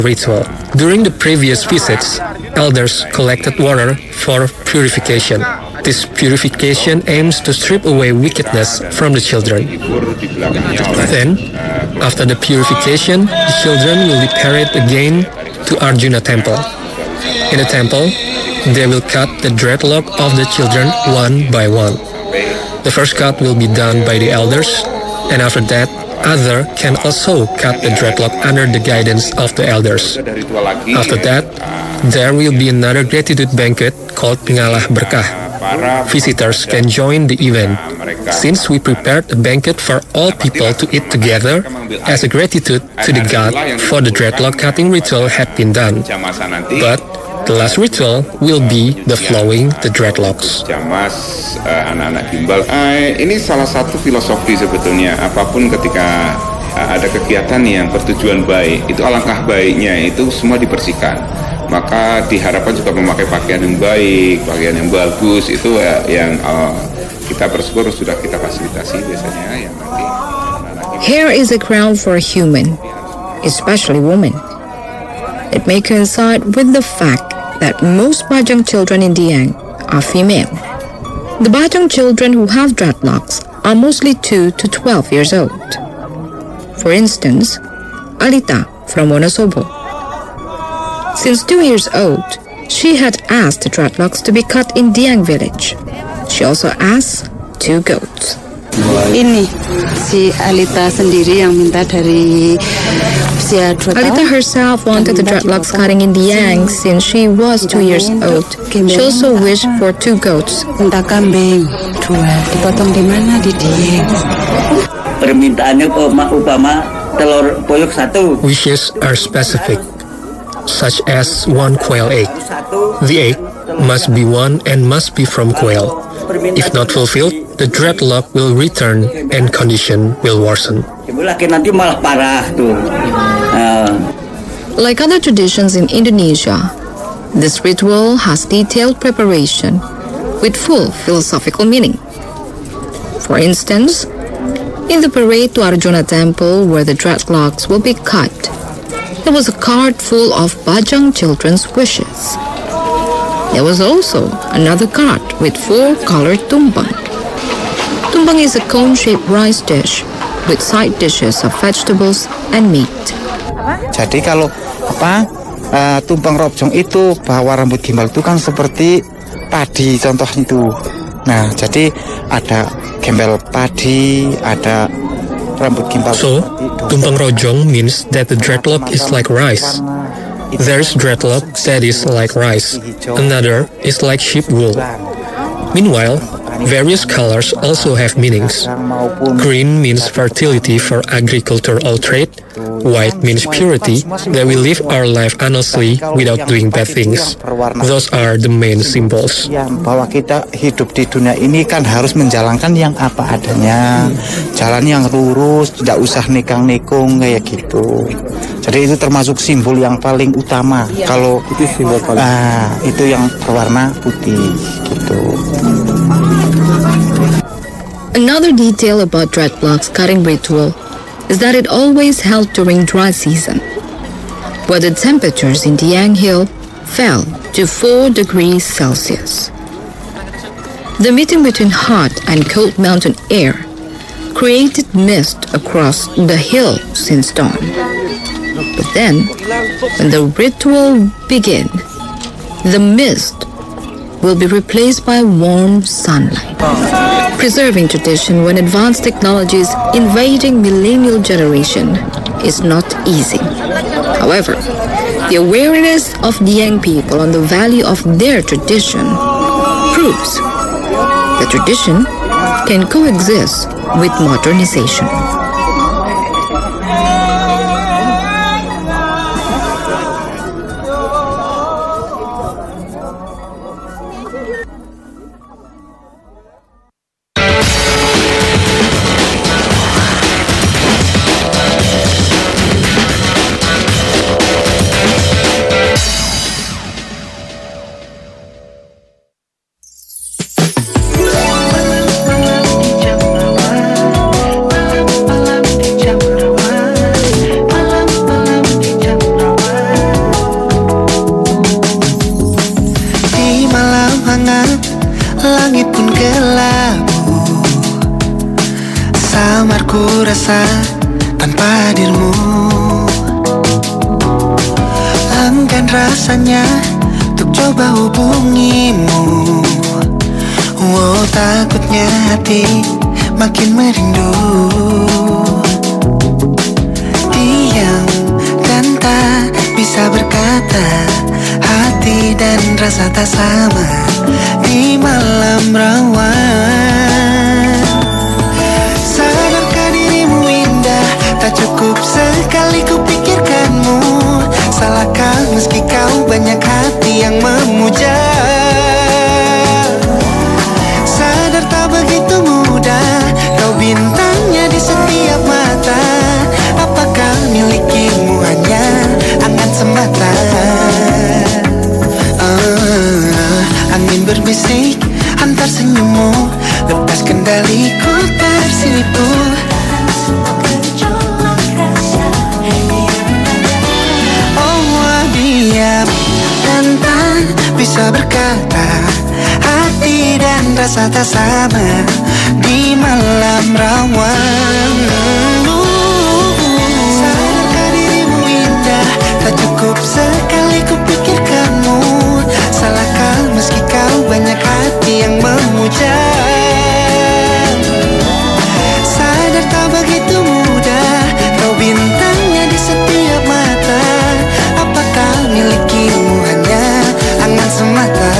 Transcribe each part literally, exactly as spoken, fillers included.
ritual. During the previous visits, elders collected water for purification. This purification aims to strip away wickedness from the children. Then, after the purification, the children will be carried again to Arjuna temple. In the temple, they will cut the dreadlock of the children one by one. The first cut will be done by the elders, and after that, others can also cut the dreadlock under the guidance of the elders. After that, there will be another gratitude banquet called Pengalah Berkah. Visitors can join the event. Since we prepared a banquet for all people to eat together as a gratitude to the god for the dreadlock cutting ritual had been done. But the last ritual will be the flowing the dreadlocks. Jamas uh, anak-anak gimbal. Uh, ini salah satu filosofi sebetulnya. Apapun ketika uh, ada kegiatan yang bertujuan baik, itu alangkah baiknya itu semua dibersihkan. Maka diharapkan juga memakai pakaian yang baik, pakaian yang bagus. Itu uh, yang uh, kita bersyukur sudah kita fasilitasi biasanya yang nanti. Hair is a crown for a human, especially women. It may coincide with the fact that most Bajang children in Dieng are female. The Bajang children who have dreadlocks are mostly two to twelve years old. For instance, Alita from Wonosobo. Since two years old, she had asked the dreadlocks to be cut in Dieng village. She also asked two goats. Ini si Alita sendiri yang minta dari usia dua tahun. Alita herself wanted the dreadlocks cutting in Dieng since she was two years old. She also wished for two goats. Minta kambing dua, dipotong di mana? Di Dieng. Permintaannya upama telur puyuh satu. Wishes are specific, such as one quail egg. The egg must be one and must be from quail. If not fulfilled, the dreadlock will return and condition will worsen. Nanti malah parah tuh. Like other traditions in Indonesia, this ritual has detailed preparation with full philosophical meaning. For instance, in the parade to Arjuna temple where the dreadlocks will be cut, there was a cart full of Bajang children's wishes. There was also another cart with four colored tumpeng. Tumpeng is a cone-shaped rice dish with side dishes of vegetables and meat. Jadi kalau apa uh, tumpeng robjong itu bahwa rambut gimbal itu kan seperti padi contoh itu. Nah, jadi ada gembel padi, ada rambut gimbal. So, tumpeng rojong means that the dreadlock is like rice. There's dreadlock that is like rice. Another is like sheep wool. Meanwhile, various colors also have meanings. Green means fertility for agricultural trade. White means purity, that we live our life honestly without doing bad things. Those are the main symbols. Bahwa kita hidup di dunia ini kan harus menjalankan yang apa adanya, jalan yang lurus, tidak usah nikang-nikung kayak gitu. Jadi itu termasuk simbol yang paling utama. Kalau itu simbol paling. Ah, itu yang berwarna putih gitu. Another detail about dreadlocks cutting ritual is that it always held during dry season, where the temperatures in Dieng Hill fell to four degrees Celsius. The meeting between hot and cold mountain air created mist across the hill since dawn. But then, when the ritual began, the mist will be replaced by warm sunlight. Preserving tradition when advanced technologies invading millennial generation is not easy. However, the awareness of the young people on the value of their tradition proves that tradition can coexist with modernization. rasa tanpa hadirmu. Enggan rasanya untuk coba hubungimu. Oh, takutnya hati makin merindu. Diam dan tak bisa berkata, hati dan rasa tak sama di malam rawan. Sadarkah dirimu indah, tak cukup sekali ku pikirkanmu. Salahkah meski kau banyak hati yang memuja? Sadar tak begitu mudah, kau bintangnya di setiap mata. Apakah milikimu hanya angan semata? uh, Angin berbisik antar senyummu, lepas kendaliku tersipu. Oh, diam dan tak bisa berkata, hati dan rasa tak sama di malam rawan. Sadarkah dirimu indah, tak cukup sekali ku pikirkanmu. Salahkah meski kau banyak hati yang memuja? Sadar tak begitu mudah, kau bintangnya di setiap mata. Apakah milikimu hanya angan semata?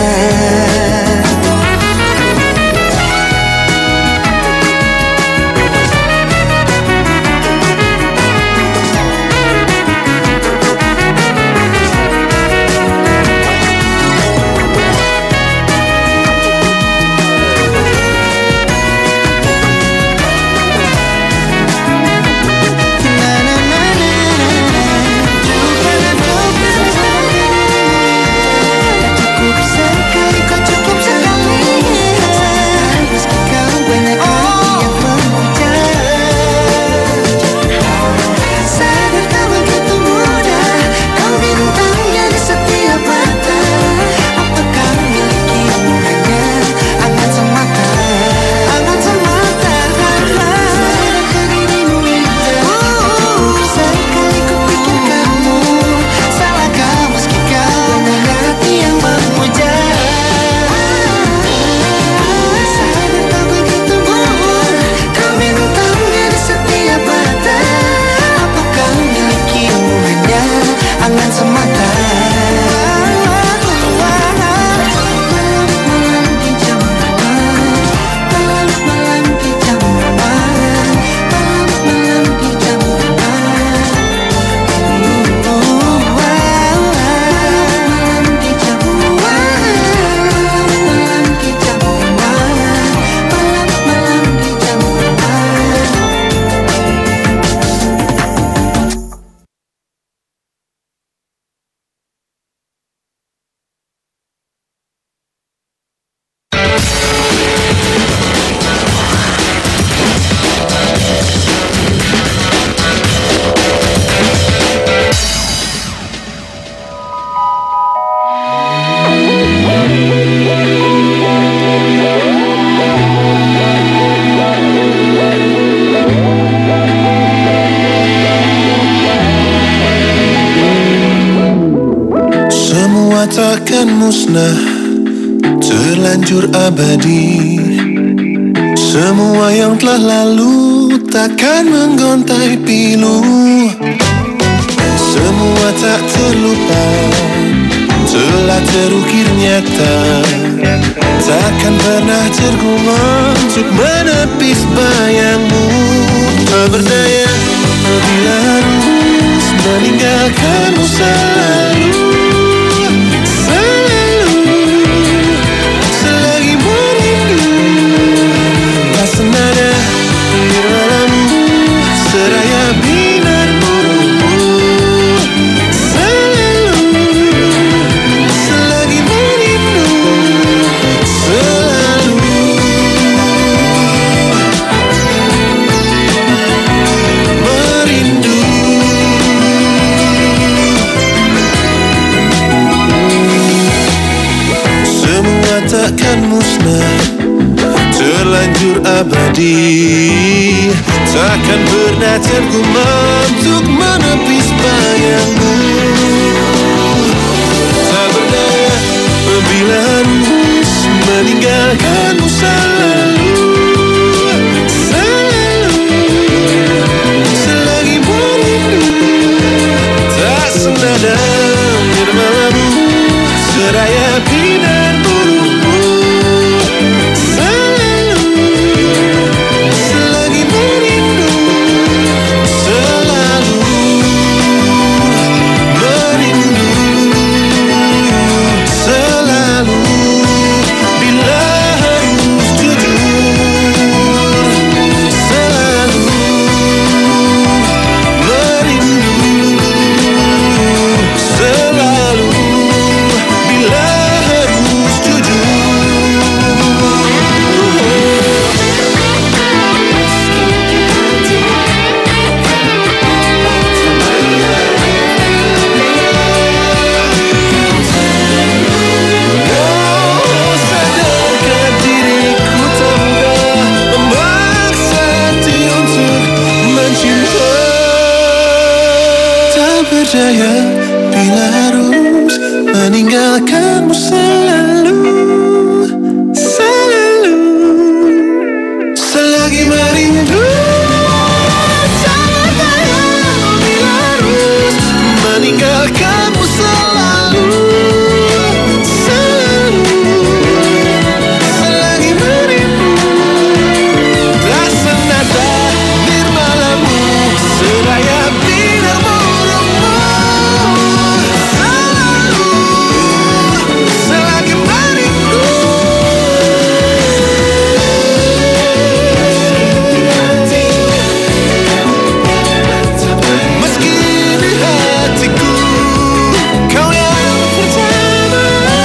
Takkan musnah, terlanjur abadi. Semua yang telah lalu takkan menggontai pilu. Semua tak terlupa, telah terukir nyata. Takkan pernah terguma untuk menepis bayangmu. Tak berdaya bila harus meninggalkanmu selalu. Senada di dalammu seraya binarmu. Selalu selagi merindu. Selalu merindu. Semua takkan musnah, terlanjur abadi. abadi. Takkan pernah tergumam untuk menepis bayangmu. Tak berdaya bila harus meninggalkanmu selalu. Selalu, selagi merindu. Tak senada nirmalamu, seraya binar burungmu. Selalu, selagi merindu. Selalu merindu. Selalu bila harus jujur. Selalu merindu. Selalu bila harus jujur. Oh, sadarkan diriku tak mudah memaksa hati untuk mencinta. Tak berdaya bila harus meninggalkanmu selalu. Selalu, selagi merindu. Tak berdaya bila harus meninggalkanmu selalu. Selalu, selagi merindu. Tak senada nirmalamu, seraya binar burungmu. Selalu, selagi merindu. Meski di hatiku kau yang pertama.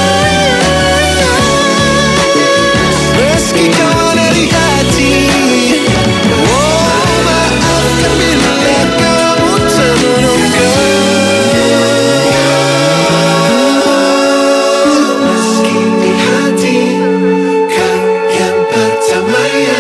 Meski kau ada di hati. Oh, maafkan bila kamu termenunggang. Meski di hati kau yang pertama ya.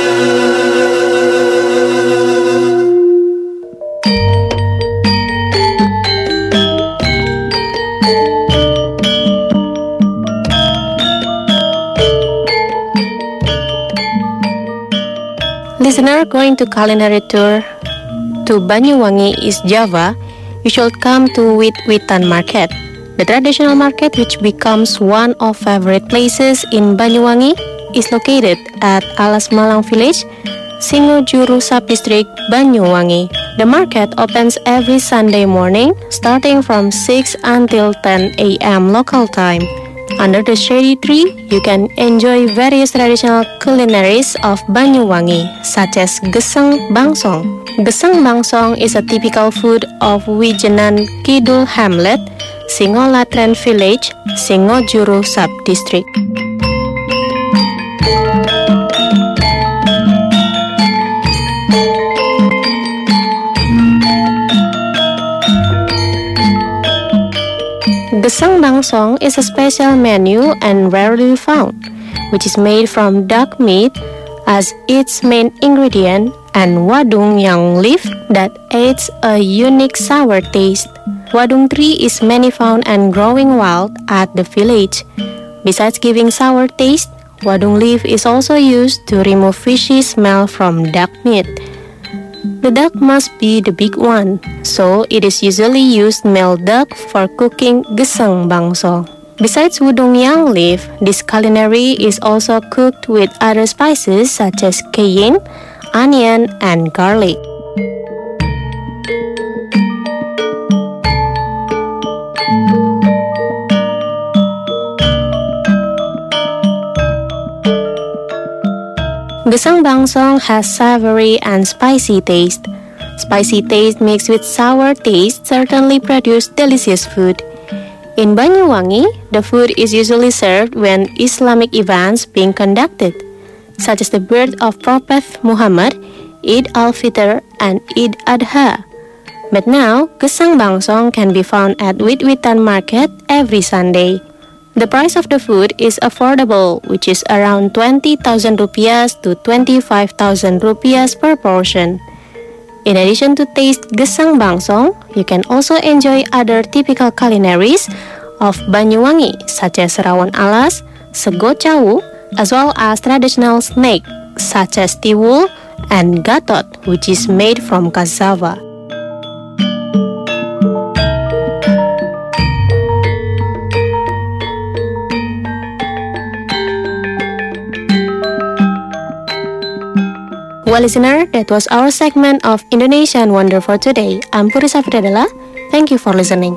Listener, going to culinary tour to Banyuwangi, East Java, you should come to Wit-Witan Market. The traditional market, which becomes one of favorite places in Banyuwangi, is located at Alas Malang Village, Singojuru Sub-District, Banyuwangi. The market opens every Sunday morning, starting from six until ten a m local time. Under the shady tree, you can enjoy various traditional culinaries of Banyuwangi, such as Gesang Bangsong. Gesang Bangsong is a typical food of Wijenan Kidul Hamlet, Singolatren Village, Singojuru Sub-District. Gesang Bangsong is a special menu and rarely found, which is made from duck meat as its main ingredient and wadung yang leaf that adds a unique sour taste. Wadung tree is many found and growing wild at the village. Besides giving sour taste, wadung leaf is also used to remove fishy smell from duck meat. The duck must be the big one, so it is usually used male duck for cooking Gesang Bangsong. Besides wadung yang leaf, this culinary is also cooked with other spices such as cayenne, onion, and garlic. Gesang Bangsong has savory and spicy taste. Spicy taste mixed with sour taste certainly produce delicious food. In Banyuwangi, the food is usually served when Islamic events being conducted, such as the birth of Prophet Muhammad, Eid al-Fitr, and Eid Adha. But now, Gesang Bangsong can be found at Wit-Witan Market every Sunday. The price of the food is affordable, which is around twenty thousand rupiahs to twenty-five thousand rupiahs per portion. In addition to taste gesang bangsong, you can also enjoy other typical culinaries of Banyuwangi, such as rawon alas, sego cawu, as well as traditional snack such as tiwul and gatot, which is made from cassava. Well, listener, that was our segment of Indonesian Wonder for today. I'm Puri Safriadala. Thank you for listening.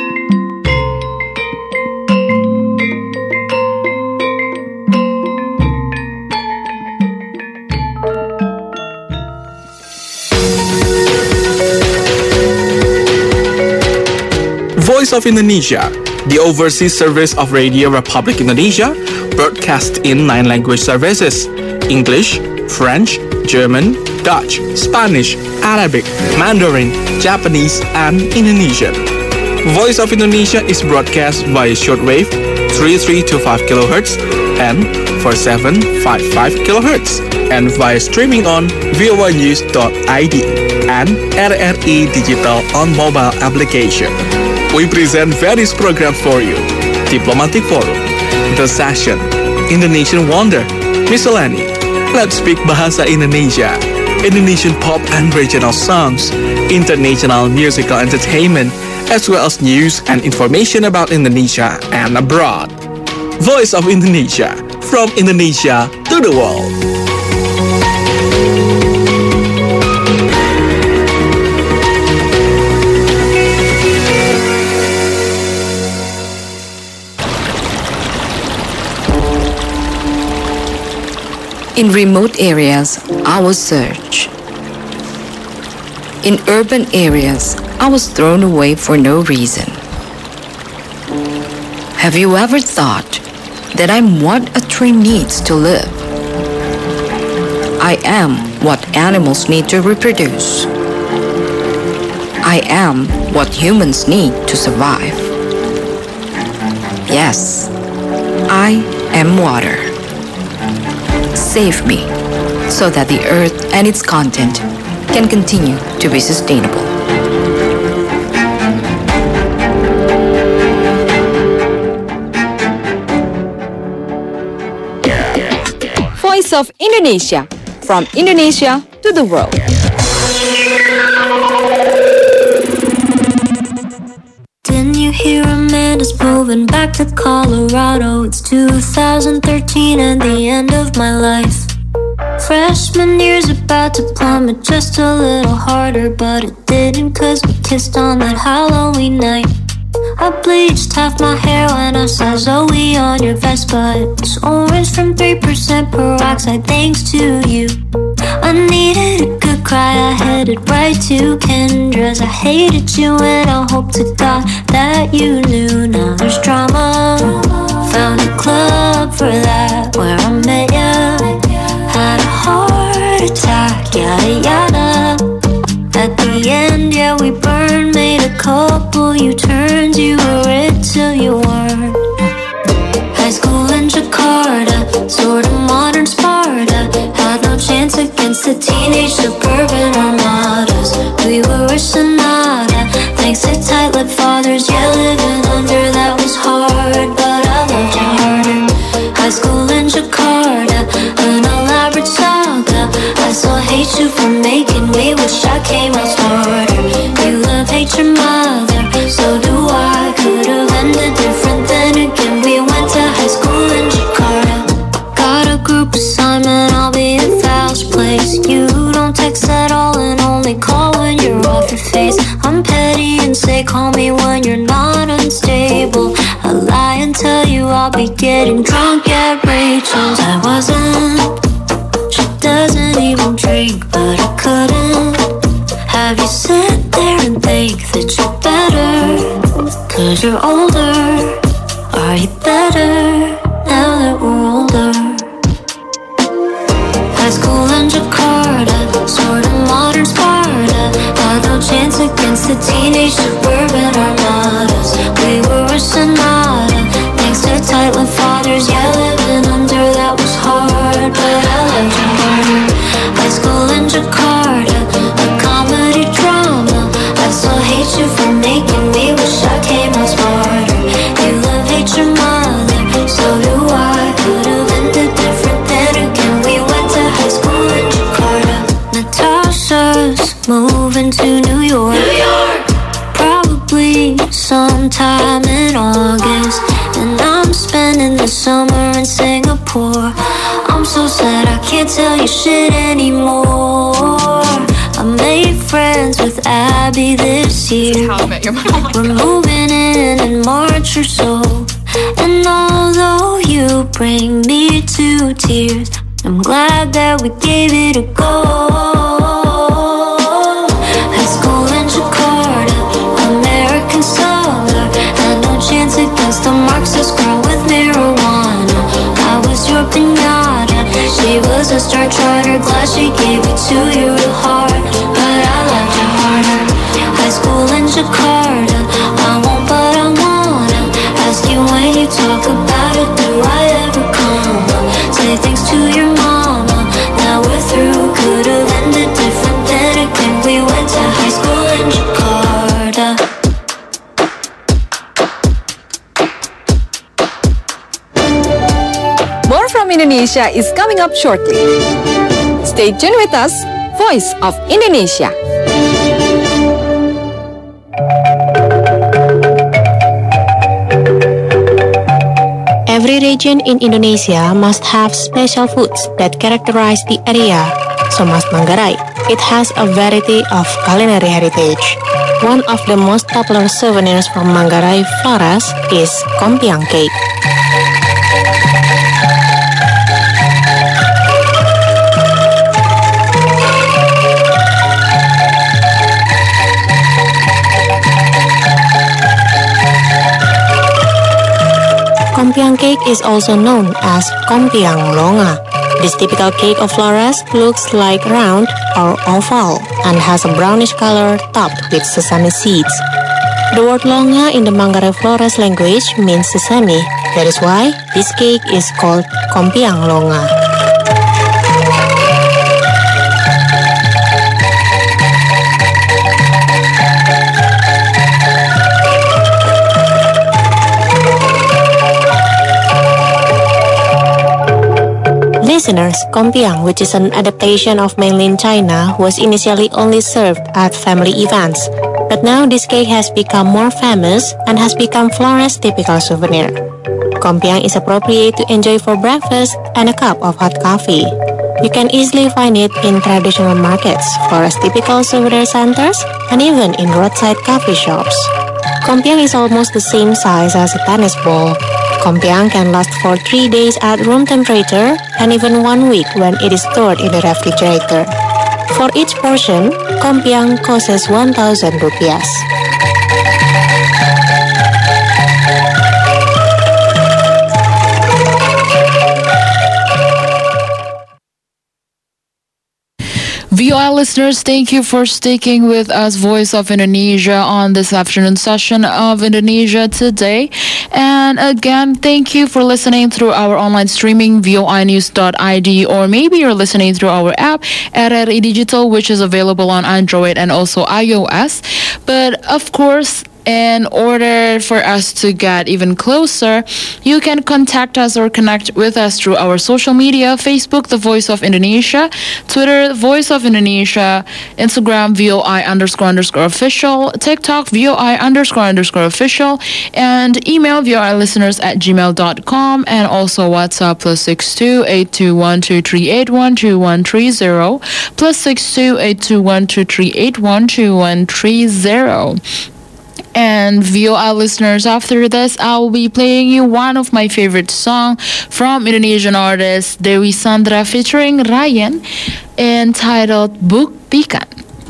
Voice of Indonesia, the overseas service of Radio Republic Indonesia, broadcast in nine language services: English, French, German, Dutch, Spanish, Arabic, Mandarin, Japanese, and Indonesian. Voice of Indonesia is broadcast via shortwave three three two five kilohertz and four seven five five kilohertz, and via streaming on voa news dot i d and R R I Digital on mobile application. We present various programs for you: Diplomatic Forum, The Session, Indonesian Wonder, Miscellany, Let's Speak Bahasa Indonesia, Indonesian pop and regional songs, international musical entertainment, as well as news and information about Indonesia and abroad. Voice of Indonesia, from Indonesia to the world. In remote areas, I was searched. In urban areas, I was thrown away for no reason. Have you ever thought that I'm what a tree needs to live? I am what animals need to reproduce. I am what humans need to survive. Yes, I am water. Save me, so that the earth and its content can continue to be sustainable. Voice of Indonesia, from Indonesia to the world. Didn't you hear Amanda's moving back to Colorado? It's two thousand thirteen and the end of my life. Freshman year's about to plummet just a little harder, but it didn't, cause we kissed on that Halloween night. I bleached half my hair when I saw Zoe on your Vespa. It was orange from three percent peroxide, thanks to you. I needed a good cry, I headed right to Kendra's. I hated you and I hope to God that you knew. Now there's drama, found a club for that, where I met ya. Had a heart attack, yada yada. At the end, yeah, we burned, made a couple U-turns. You were it till you weren't. High school in Jakarta, sort of modern Sparta. Had no chance against the teenage suburban armadas. We were a sonata, thanks to tight-lipped fathers. Yeah, living under that was hard, but I loved you harder. High school in Jakarta, an elaborate saga. I still hate you for making me wish I came out smarter. You love, hate your mother, so do I. Could've ended different, then again we went to high school in Jakarta. Got a group assignment, I'll be at Val's place. You don't text at all and only call when you're off your face. I'm petty and say call me when you're not unstable. I lie and tell you I'll be getting drunk at Rachel's. I wasn't, she doesn't even drink, but I couldn't have you sit there and think that you're better, cause you're older. Are you better now that we're older? High school in Jakarta, sort of modern Sparta. Had no chance against the teenage suburban armadas. We were a sonata, thanks to to New York. New York! Probably sometime in August. And I'm spending the summer in Singapore. I'm so sad I can't tell you shit anymore. I made friends with Abby this year. We're moving in in March or so. And although you bring me to tears, I'm glad that we gave it a go. High school in Jakarta, American summer. Had no chance against a Marxist girl with marijuana. I was your pinata, she was a star charter. Glad she gave it to you to heart, but I loved you harder. High school in Jakarta, I won't but I wanna ask you when you talk about it, do I ever come? Say thanks to your mama, now we're through. Could've ended different, then again we went to high school in Jakarta. More from Indonesia is coming up shortly. Stay tuned with us, Voice of Indonesia. Every region in Indonesia must have special foods that characterize the area. So must Manggarai. It has a variety of culinary heritage. One of the most popular souvenirs from Manggarai Flores is Kompiang cake. Kompiang cake is also known as Kompiang Longa. This typical cake of Flores looks like round or oval and has a brownish color topped with sesame seeds. The word Longa in the Manggarai Flores language means sesame. That is why this cake is called Kompiang Longa. Listeners, Kompiang, which is an adaptation of mainland China, was initially only served at family events. But now this cake has become more famous and has become Flores' typical souvenir. Kompiang is appropriate to enjoy for breakfast and a cup of hot coffee. You can easily find it in traditional markets, Flores' typical souvenir centers, and even in roadside coffee shops. Kompiang is almost the same size as a tennis ball. Kompiang can last for three days at room temperature and even one week when it is stored in the refrigerator. For each portion, Kompiang costs one thousand rupiahs. V O I listeners, thank you for sticking with us, Voice of Indonesia, on this afternoon session of Indonesia Today. And again, thank you for listening through our online streaming, V O I news dot I D, or maybe you're listening through our app, R R I Digital, which is available on Android and also iOS. But of course, in order for us to get even closer, you can contact us or connect with us through our social media: Facebook, The Voice of Indonesia; Twitter, Voice of Indonesia; Instagram, V O I underscore underscore official; TikTok, V O I underscore underscore official; and email V O I listeners at gmail dot com, and also WhatsApp plus six two eight two one two three eight one two one three zero plus six two eight two one two three eight one two one three zero. And V O I listeners, after this, I will be playing you one of my favorite songs from Indonesian artist Dewi Sandra featuring Ryan, entitled Buktikan.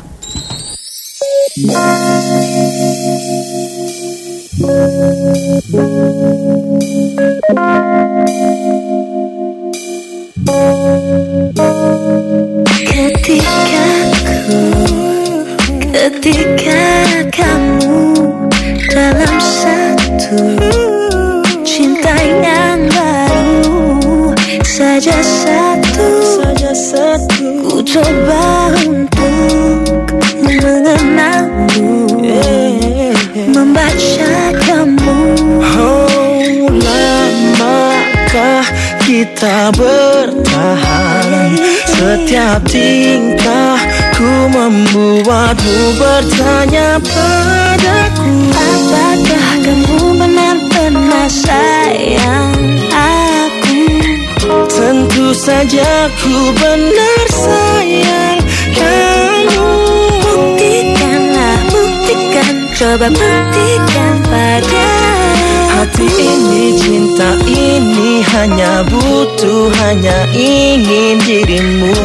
Ketika ku, ketika kamu dalam satu cinta yang baru, saja satu, saja satu, ku coba untuk mengenalmu, membaca kamu. Oh, lamakah kita bertahan? Setiap tingkah Ku membuatmu bertanya padaku, apakah kamu benar-benar sayang aku? Tentu saja ku benar sayang kamu. Buktikanlah, buktikan, coba buktikan pada hati ini, cinta ini hanya butuh, hanya ingin dirimu,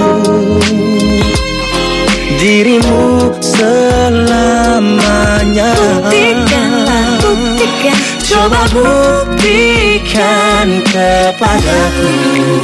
dirimu selamanya. Buktikanlah, buktikan, coba buktikan kepadaku.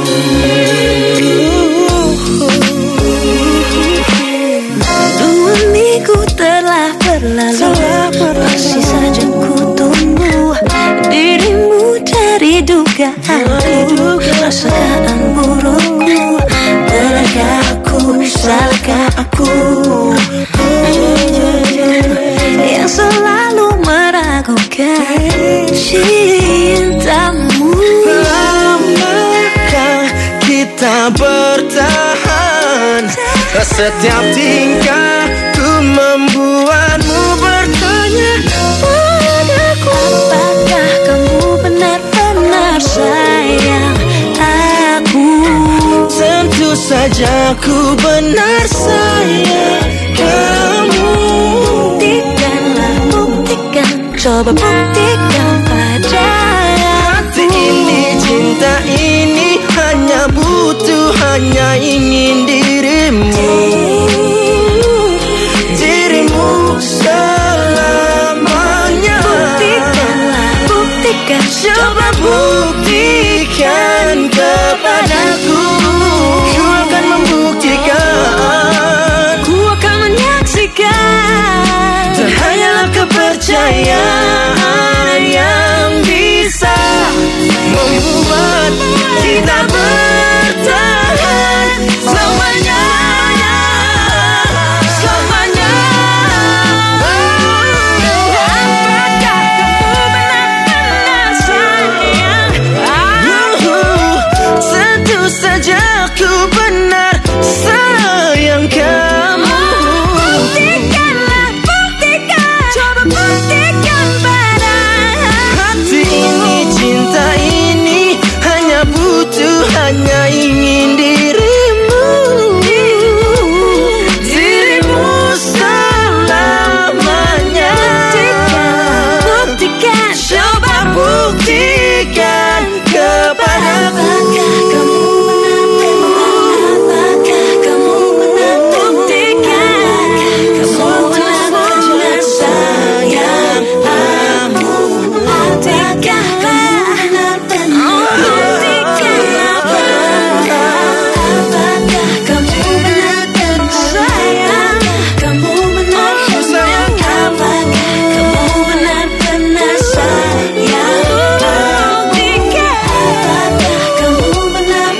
Dua minggu telah berlalu, masih saja ku tunggu dirimu dari dugaanku. Rasakan burukku, benarkah aku, salahkah aku yang selalu meragukan cintamu? Lamakah kita bertahan? Setiap tingkahku membuatmu bertanya padaku, apakah kamu benar-benar sayang aku? Tentu saja ku benar sayang kamu. Buktikanlah, buktikan, coba buktikan pada hati ini, cinta ini hanya butuh, hanya ingin dirimu, dirimu selamanya. Buktikanlah, buktikan, coba buktikan kepadaku. Ku akan membuktikan, ku akan menyaksikan, dan hanyalah kepercayaan yang bisa membuat kita bertahan selamanya, selamanya. apakah kamu benar-benar sayang aku? Tentu saja ku benar sayang kamu. Buktikanlah, buktikan, coba buktikan pada hati ini, cinta ini hanya butuh, hanya ingin dirimu, dirimu selamanya. Buktikan, coba buktikan kepadaku. apakah kamu benar-benar, apakah kamu benar-benar buktikan, kamu benar-benar sayang aku? Buktikan, benar-benar buktikan, apakah kamu benar-benar sayang, kamu benar-benar sayang, apakah kamu benar-benar sayang? Buktikan, apakah kamu benar-benar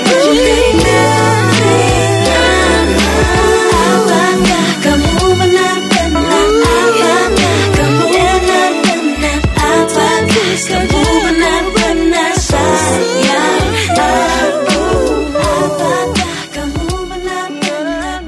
buktikan, apakah kamu benar-benar, apakah kamu benar-benar, apakah kamu benar-benar sayang aku? Apakah kamu benar-benar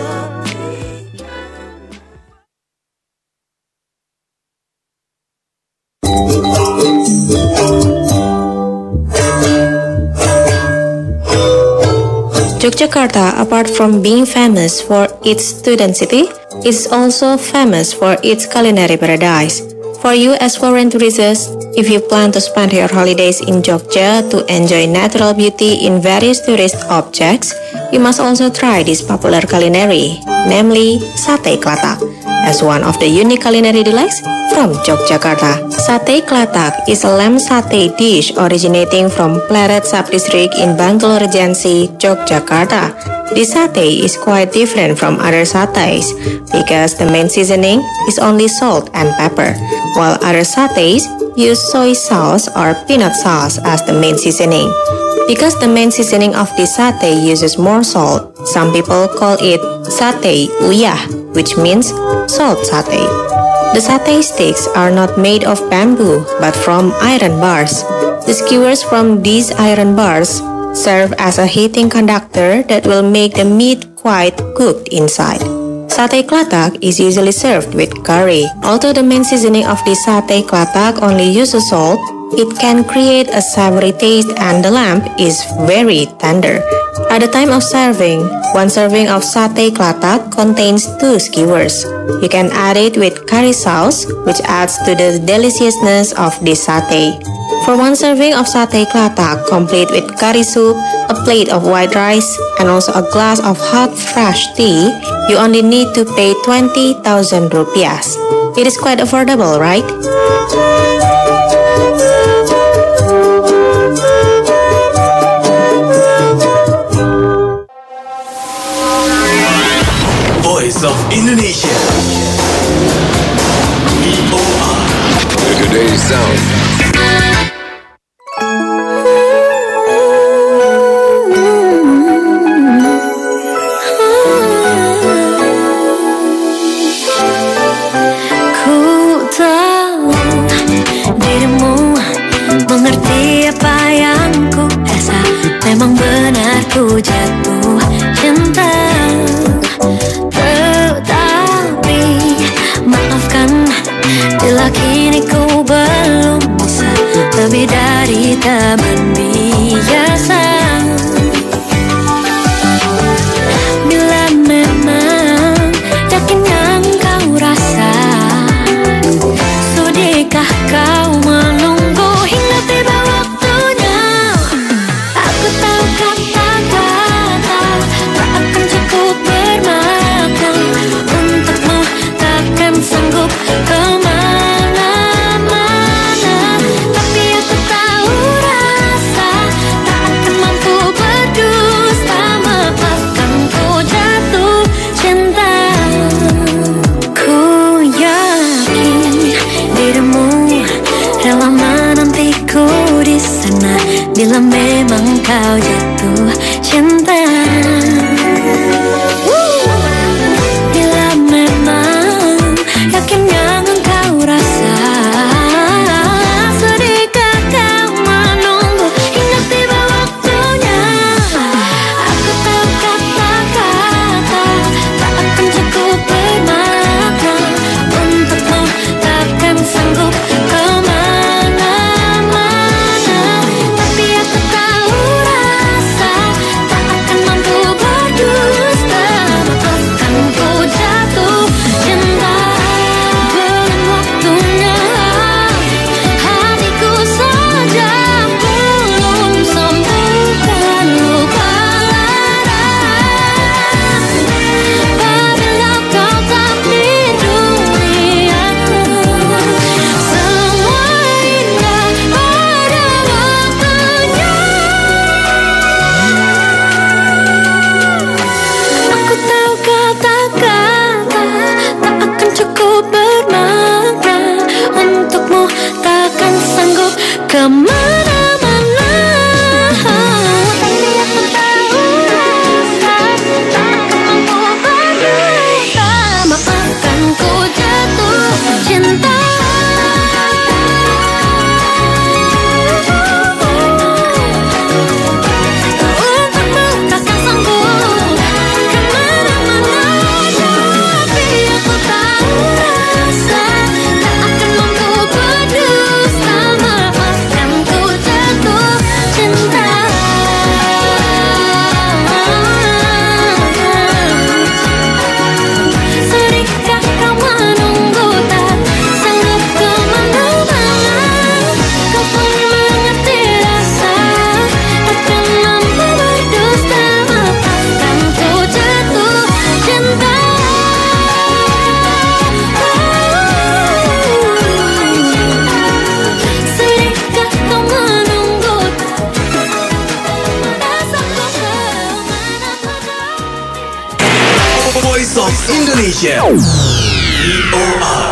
Yogyakarta, apart from being famous for its student city, is also famous for its culinary paradise. For you as foreign tourists, if you plan to spend your holidays in Jogja to enjoy natural beauty in various tourist objects, you must also try this popular culinary, namely Sate Klatak, as one of the unique culinary delights from Yogyakarta. Sate Klatak is a lamb satay dish originating from Pleret sub-district in Bantul Regency, Yogyakarta. This satay is quite different from other satays because the main seasoning is only salt and pepper, while other satays use soy sauce or peanut sauce as the main seasoning. Because the main seasoning of this satay uses more salt, some people call it satay uyah, which means salt satay. The satay sticks are not made of bamboo, but from iron bars. The skewers from these iron bars serve as a heating conductor that will make the meat quite cooked inside. Satay Klatak is usually served with curry. Although the main seasoning of the Satay Klatak only uses salt, it can create a savory taste and the lamb is very tender. At the time of serving, one serving of Satay Klatak contains two skewers. You can add it with curry sauce, which adds to the deliciousness of the satay. For one serving of Satay Klatak, complete with curry soup, a plate of white rice, and also a glass of hot fresh tea, you only need to pay twenty thousand rupiahs. It is quite affordable, right? Voice of Indonesia. V O R. Today's sound. Memang benar ku jatuh cinta, tetapi maafkan bila kini ku belum bisa lebih dari teman biasa. Bila memang yakin yang kau rasa, sudikah kau menunggu hingga tiba waktunya? Aku tahu kata-kata tak akan cukup bermakna untukmu, takkan sanggup kemana-mana. Tapi aku tahu rasa tak akan mampu berdusta, maafkan ku jatuh cinta. Ku yakin dirimu rela menantiku di sana bila memang kau jatuh cinta. Bila memang yakin yang engkau rasa, sudikah kau menunggu hingga tiba waktunya? Aku tahu kata-kata tak akan cukup bermakna untukmu, takkan sanggup kemana-mana. Tapi aku tahu rasa tak akan mampu berdusta, maafkan ku jatuh cinta. Belum waktunya, hatiku saja belum sembuhkan luka lara. Apabila kau tak di dunia, semua indah pada waktunya. Aku tahu kata-kata tak akan cukup bermakna untukmu, takkan sanggup kemana-mana. Tapi aku tahu rasa tak akan mampu berdusta, maafkan ku jatuh cinta. Untukmu takkan sanggup kemana-mana. Tapi aku tahu rasa tak akan mampu berdusta, maafkan ku jatuh cinta. Sudikah kau menunggu, tak sanggup kemana-mana? Kau pun mengerti rasa takkan mampu berdusta, maafkan ku jatuh cinta. Sudikah kau menunggu, tak sanggup kemana-mana? Voice of Indonesia. V O R.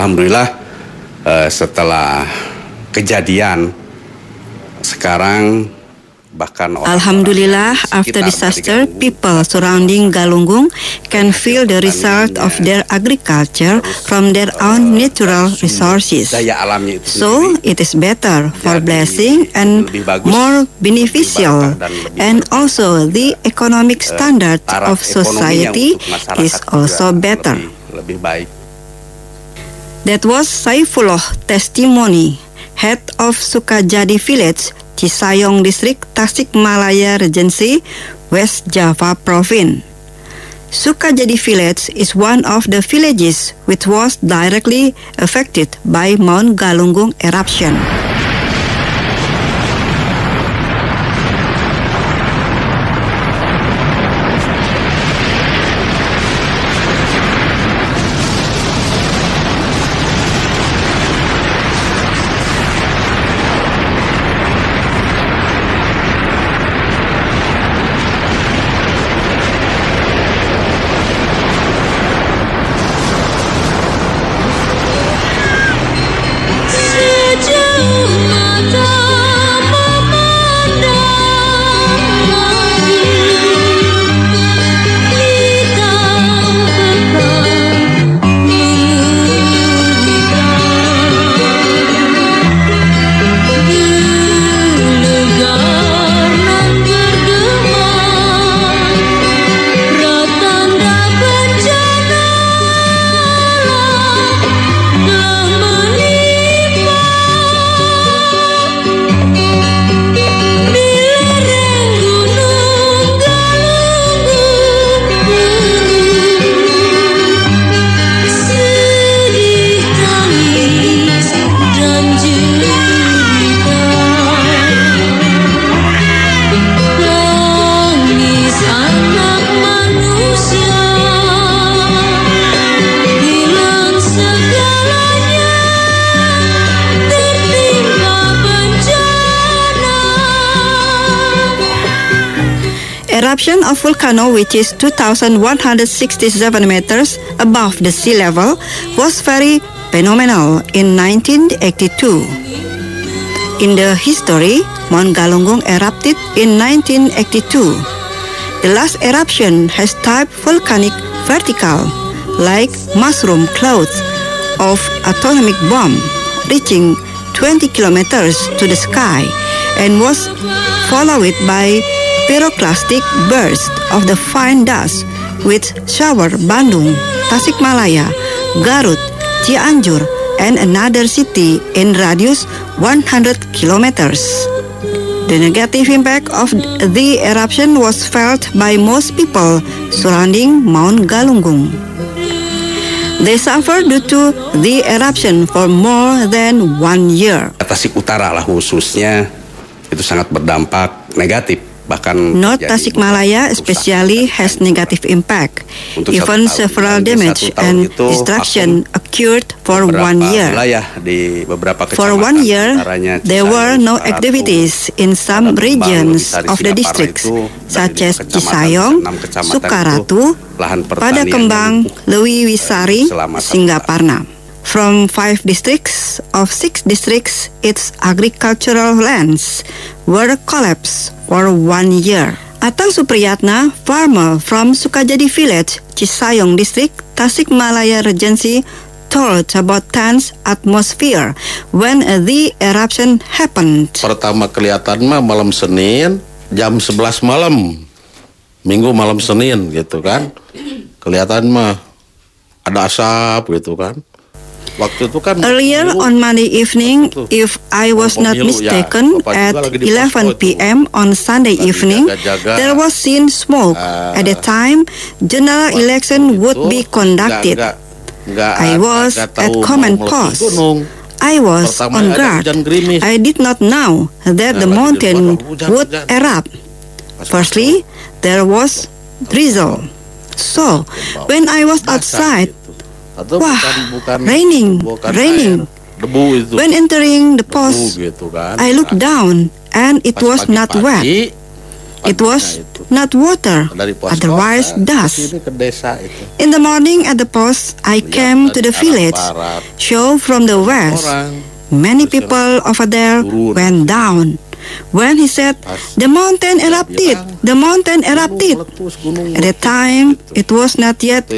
alhamdulillah uh, setelah kejadian sekarang bahkan Alhamdulillah, after disaster, people surrounding Galunggung can feel the result of their agriculture from their own natural resources. So, it is better for blessing and more beneficial. And also, the economic standard of society is also better. That was Saifullah testimony, head of Sukajadi village, Cisayong District, Tasikmalaya Regency, West Java Province. Sukajadi village is one of the villages which was directly affected by Mount Galunggung eruption. Eruption of volcano, which is two thousand one hundred sixty-seven meters above the sea level, was very phenomenal in nineteen eighty-two. In the history, Mount Galunggung erupted in nineteen eighty-two. The last eruption has type volcanic vertical, like mushroom clouds of atomic bomb, reaching twenty kilometers to the sky, and was followed by pyroclastic burst of the fine dust with shower Bandung, Tasikmalaya, Garut, Cianjur, and another city in radius one hundred kilometers. The negative impact of the eruption was felt by most people surrounding Mount Galunggung. They suffered due to the eruption for more than one year. Tasik Utara lah khususnya itu sangat berdampak negatif. Bahkan North Tasikmalaya especially has negative impact. Even several damage and destruction occurred for one year. For one year, there were no activities in some regions of the districts, such as Cisayong, Sukaratu, Padakembang, Lewi Wisari, Singaparna. From five districts of six districts, its agricultural lands were collapsed for one year. Atang Supriyatna, farmer from Sukajadi village, Cisayong district, Tasikmalaya Regency, told about tense atmosphere when the eruption happened. Pertama kelihatan mah malam Senin jam sebelas malam, Minggu malam Senin gitu kan, kelihatan mah ada asap gitu kan. Waktu itu kan earlier on Monday evening, if I was not mistaken, at eleven p m on Sunday evening, there was seen smoke. At the time, general election would be conducted. I was at command post. I was on guard. I did not know that the mountain would erupt. Firstly, there was drizzle. So, when I was outside, wah, raining, raining. When entering the post, I looked down and it was not wet. It was not water, otherwise dust. In the morning at the post, I came to the village, show from the west. Many people over there went down. When he said, the mountain erupted, the mountain erupted. At the time, it was not yet.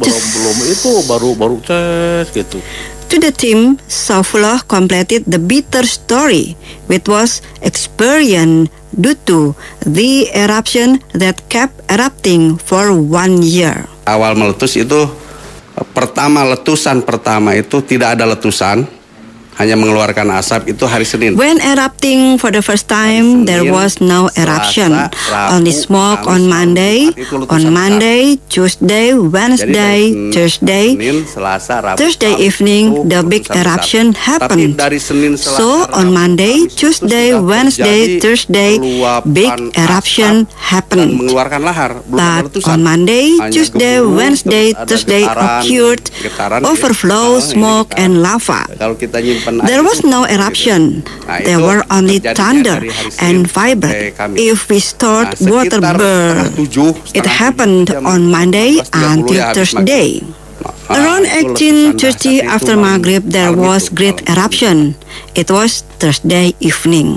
To the team, Saifullah completed the bitter story, which was experienced due to the eruption that kept erupting for one year. Awal meletus itu, pertama letusan pertama itu tidak ada letusan, hanya mengeluarkan asap itu hari Senin. When erupting for the first time, there was no eruption. Only smoke on Monday, on Monday, Tuesday, Wednesday, Thursday. Thursday evening, the big eruption happened. So on Monday, Tuesday, Wednesday, Thursday, big eruption happened. But on Monday, Tuesday, Wednesday, Thursday occurred overflow, smoke, and lava. There was no eruption. There were only thunder and vibrate. If we stored water burn, it happened on Monday until Thursday. Around eighteen thirty after Maghrib, there was great eruption. It was Thursday evening.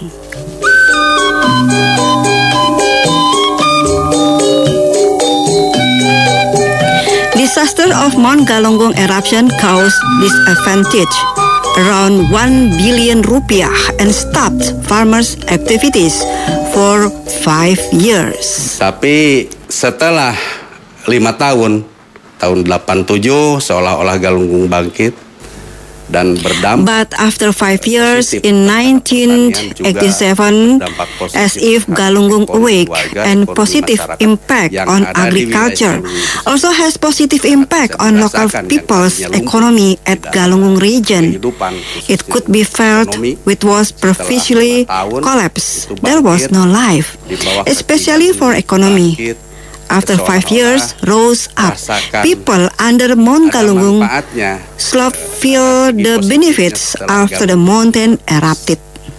Disaster of Mount Galunggung eruption caused disadvantage around one billion rupiah and stopped farmers' activities for five years. Tapi setelah lima tahun, tahun delapan tujuh seolah-olah Galunggung bangkit dan berdampak. But after five years in nineteen eighty-seven, as if Galunggung awake and positive impact on agriculture, also has positive impact on local people's economy at Galunggung region. It could be felt which was previously collapsed. There was no life, especially for economy. After five years, rose up. People under Mount Galunggung slope feel the benefits after the mountain erupted.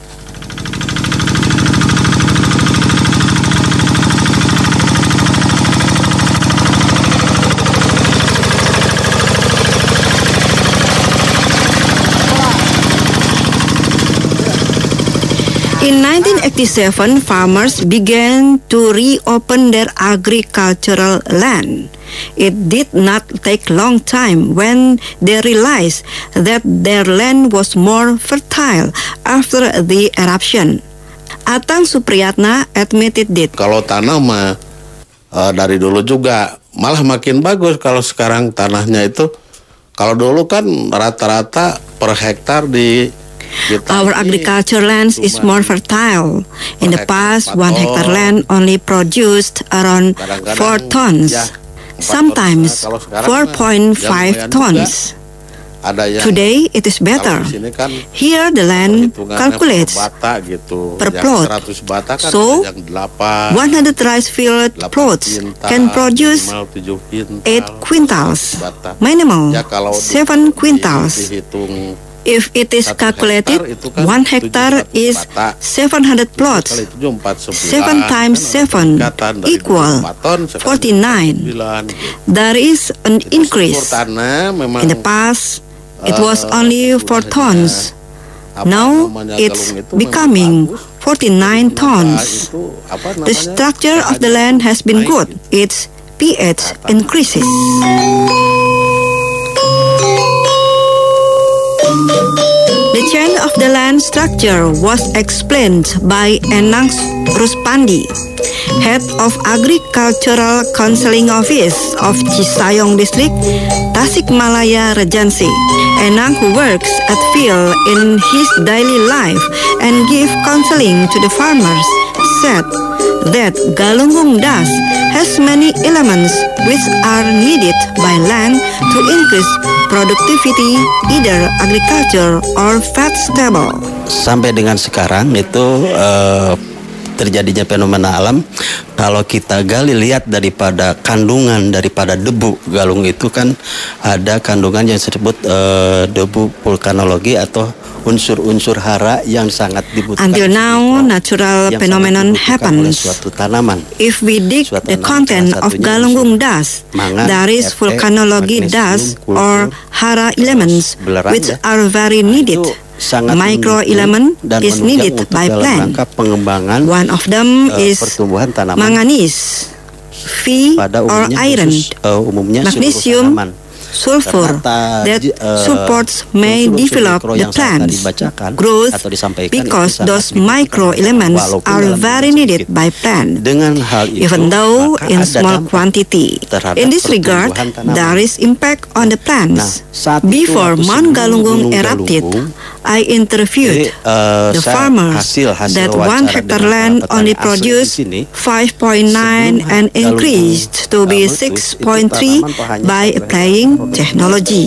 In nineteen eighty-seven, farmers began to reopen their agricultural land. It did not take long time when they realized that their land was more fertile after the eruption. Atang Supriyatna admitted it. Kalau tanah mah uh, dari dulu juga malah makin bagus. Kalau sekarang tanahnya itu, kalau dulu kan rata-rata per hektar di Our agriculture lands is more fertile. In the past, one hectare land only produced around four tons, sometimes four point five tons. Today, it is better. Here, the land calculates per plot. So, one hundred rice field plots can produce eight quintals, minimal seven quintals. If it is calculated, one hectare is seven hundred plots. Seven times seven equal forty-nine. There is an increase. In the past, it was only four tons. Now, it's becoming forty-nine tons. The structure of the land has been good. Its pH increases. The change of the land structure was explained by Enang Ruspandi, head of Agricultural Counseling Office of Cisayong District, Tasikmalaya Regency. Enang, who works at field in his daily life and give counseling to the farmers, said that Galunggung dust has many elements which are needed by land to increase productivity, either agriculture or vegetable. Sampai dengan sekarang itu uh, terjadinya fenomena alam. Kalau kita gali lihat daripada kandungan daripada debu Galung itu kan ada kandungan yang disebut uh, debu vulkanologi atau unsur-unsur hara yang sangat dibutuhkan. Until now, natural phenomenon happens. Suatu tanaman. If we dig Suatu the tanaman, content salah of satunya Galunggung dust, mangan, there is Fe, volcanology magnesium, dust kultur, or hara elements belerang, which ya. are very needed. Sangat Micro mendukung element dan is menunjang needed untuk by dalam plant. rangka pengembangan One of them uh, is pertumbuhan tanaman manganese, Fe pada or umumnya iron, khusus, uh, umumnya magnesium, seluruh tanaman. sulfur Karena that uh, supports may unsur-unsur develop mikro the yang saya tadi plants bacakan growth atau disampaikan because itu sangat those dibutuhkan. micro elements Walaupun are dalam very jumlah needed sedikit. by plant. Dengan hal itu, Even though maka in ada small dampak quantity. terhadap In this regard, pertumbuhan tanaman. there is impact on the plants. Nah, saat itu Before waktu Mount sebelum Galunggung Gunung erupted, Galunggung, I interviewed Jadi, uh, the saya farmers hasil- hasil that wawancara one hectare dengan land para only petani asli produced di sini, five point nine sebelum and Galunggung, increased to be uh, meletus, six itu point three tanaman tuh hanya by sampai applying technology.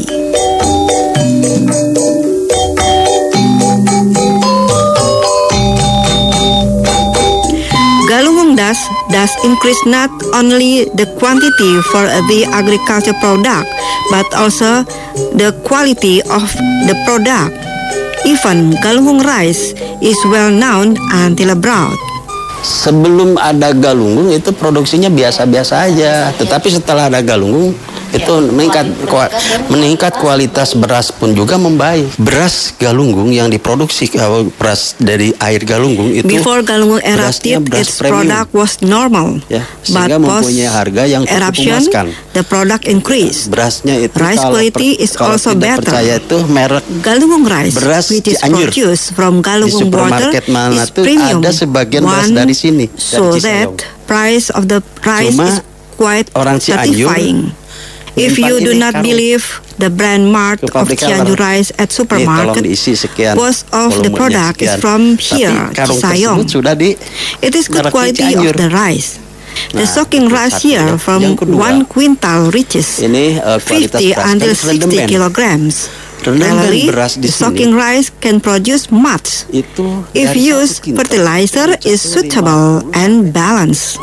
Galunggung dust does increase not only the quantity for the agriculture product, but also the quality of the product. Even Galunggung rice is well known until abroad. sebelum ada Galunggung itu produksinya biasa-biasa aja, tetapi setelah ada Galunggung itu meningkat meningkat kualitas beras pun juga membaik. Beras Galunggung yang diproduksi kalau beras dari air Galunggung itu Before Galunggung erupted, beras its premium. product was normal, ya, but sehingga post mempunyai harga yang cukup eruption, memuaskan. the product increased. Berasnya itu Rice kalau quality per- is kalau also tidak better. percaya itu merek Galunggung rice, beras which is Cianjur. produced from Di Galunggung water, supermarket mana is tuh premium. ada sebagian beras One, dari sini, dari so that Cisayong. price of the rice Cuma is quite orang Cianjur satisfying. If menyimpan you do ini not karung. believe the brand mark Ke of pabrik Cianjur color. rice at Nih, tolong supermarket, diisi sekian, most of the volumenya product is sekian. from Tapi here, karung Cisayong. tersebut sudah di It is good mereknya quality Cianjur. of the rice. The Nah, soaking itu rice satu here ya. from Yang kedua, one quintal reaches ini uh, kualitas fifty beras until kan sixty rendemen. kilograms. Rendemen Rarely, beras di the sini soaking rice can produce much itu if dari satu used kintal fertilizer is suitable and balanced.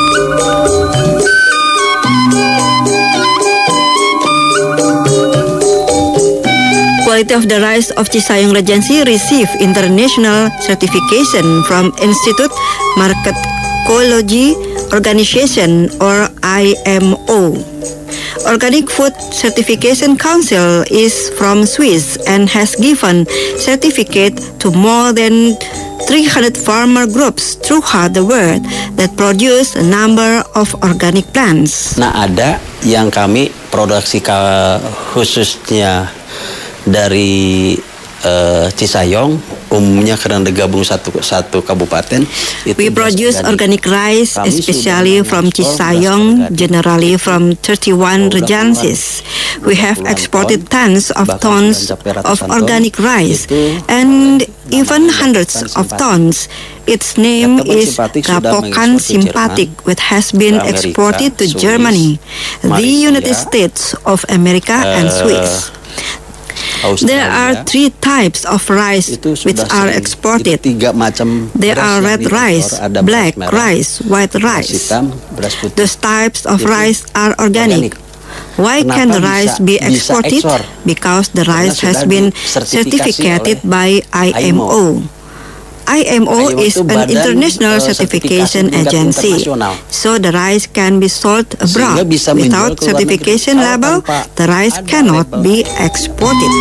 Quality of the rice of Cisayong Regency received international certification from Institute Marketology Organization or I M O. Organic Food Certification Council is from Swiss and has given certificate to more than three hundred farmer groups throughout the world that produce a number of organic plants. Nah, ada yang kami produksi ka- khususnya dari uh, Cisayong, umumnya karena digabung satu satu kabupaten. Itu We produce organic rice, Kami especially sudah from mengekspor Cisayong, beras generally from thirty-one regencies. We have exported tons of tons of organic rice and even hundreds of tons. Its name is Gapokan Simpatic, which has been exported to Germany, the United States of America, and Swiss. There are three types of rice which are exported. Tiga macam There beras are yang red diekspor. rice, Ada black beras merah, rice, white beras rice. hitam, beras putih. Those types of Itu rice are organic. Why Kenapa can the bisa- rice be bisa exported? ekspor? Because the Karena rice has sudah been disertifikasi certificated oleh by I M O. I M O I M O is itu an badan, international uh, certification sertifikasi tingkat agency, internasional. so the rice can be sold abroad. Sehingga bisa menjual Without ke luar certification negeri. Kalau label, tanpa the rice ada cannot label. be exported.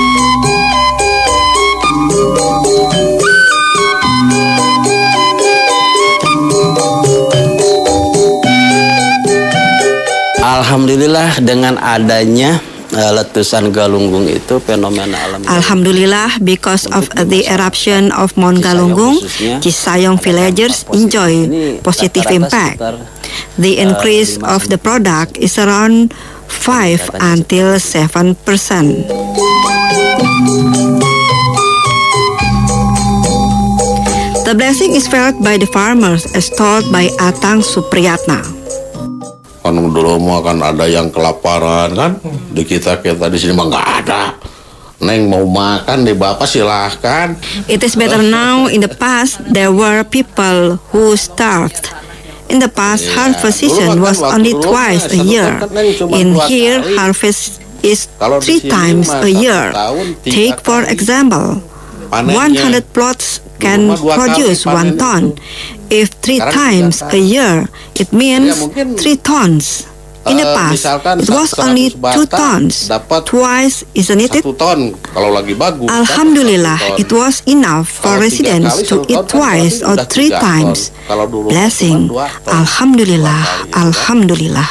Alhamdulillah dengan adanya uh, letusan Galunggung itu fenomena alam. Alhamdulillah, because of the eruption of Mount Galunggung, Cisayong villagers enjoy positive impact. The increase of the product is around five until seven percent. The blessing is felt by the farmers as told by Atang Supriyatna. Kan dulu mah kan ada yang kelaparan kan, di kita kita di sini mah nggak ada. Neng mau makan di bapak silahkan. It is better now. In the past, there were people who starved. In the past, harvest season was only twice a year. In here, harvest is three times a year. Take for example, one hundred plots can produce one ton. If three times a year, it means three tons. In the past, it was only two tons. Twice, isn't it? Satu ton kalau lagi bagus. Alhamdulillah, it was enough for residents to eat twice or three times. Blessing. Alhamdulillah, Alhamdulillah.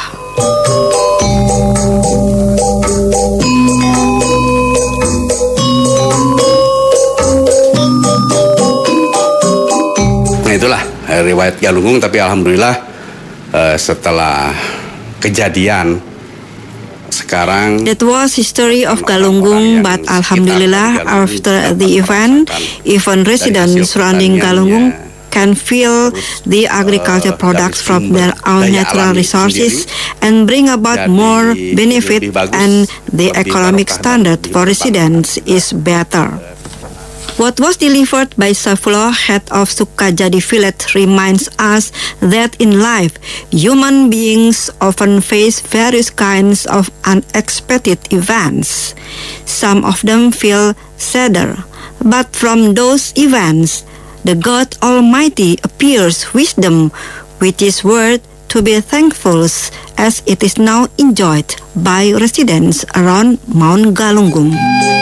Nah itulah riwayat Galunggung, tapi alhamdulillah uh, setelah kejadian sekarang. That was history of Galunggung, but alhamdulillah after the event, even residents surrounding Galunggung can feel the agriculture products from their own natural resources and bring about more benefit, and the economic standard for residents is better. What was delivered by Saifullah, head of Sukajadi village, reminds us that in life, human beings often face various kinds of unexpected events. Some of them feel sadder, but from those events, the God Almighty appears wisdom, which is worth to be thankful, as it is now enjoyed by residents around Mount Galunggung.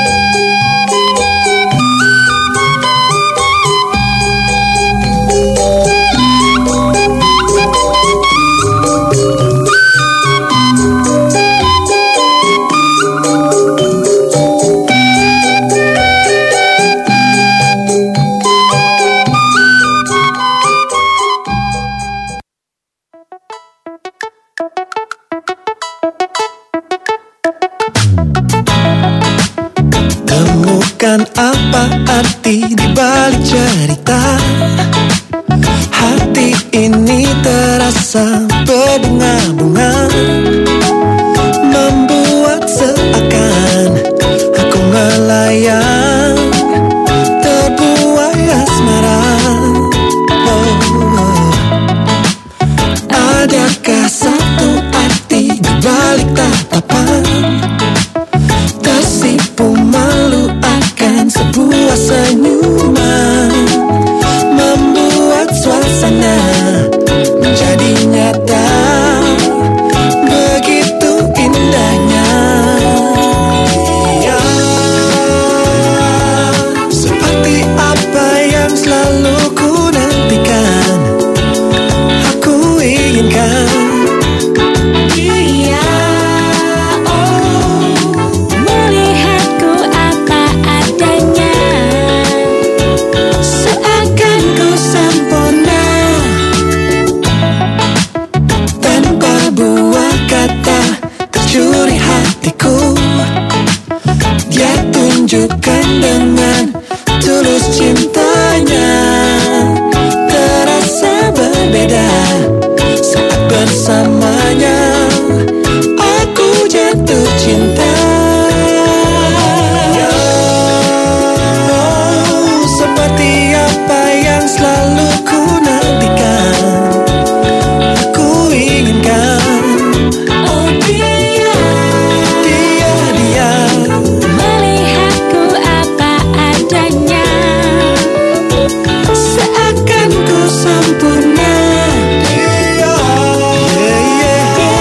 Temukan apa arti di balik cerita. Hati ini terasa berbunga-bunga, membuat seakan aku melayang, terbuai asmara. Oh, oh. Adakah satu arti di balik tatapan? Tersipu malu akan sebuah senyuman, membuat suasana menjadi nyata. Begitu indahnya, ya, seperti apa yang selalu ku nantikan, aku inginkan. Curi hatiku, dia tunjukkan dengan tulus cintanya. Terasa berbeda saat bersamanya, aku jatuh cinta. Oh, seperti apa yang selalu ku nantikan, aku inginkan. Seakan ku sempurna, yeah, yeah.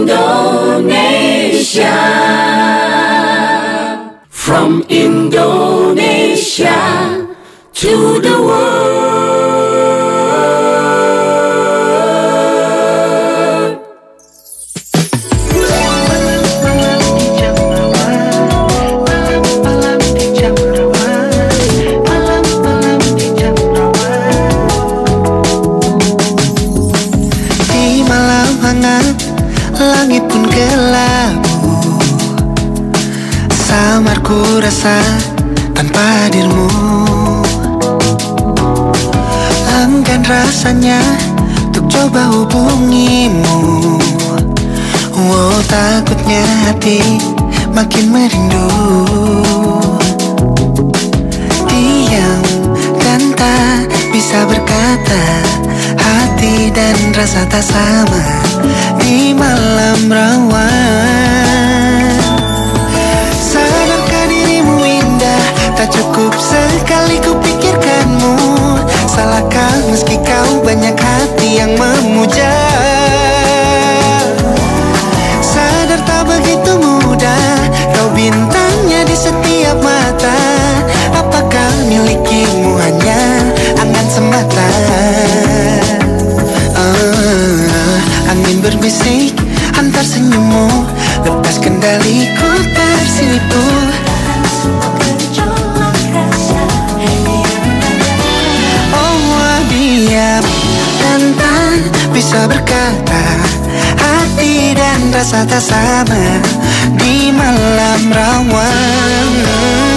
Indonesia, from Indonesia to the world. Di malam hangat, langit pun kelabu. Samar ku rasa tanpa hadirmu. Enggan rasanya untuk coba hubungimu. Wow, takutnya hati makin merindu. Diam kan tak bisa berkata, hati dan rasa tak sama di malam rawan. Sadarkah dirimu indah, tak cukup sekali ku pikirkanmu. Salahkah meski kau banyak hati yang memuja. Sadar tak begitu mudah, kau bintangnya di setiap mata. Apakah milikimu hanya angan semata? uh, Angin berbisik antar senyummu, lepas kendaliku tersipu. Oh, diam dan tak bisa berkata, hati dan rasa tak sama di malam rawan.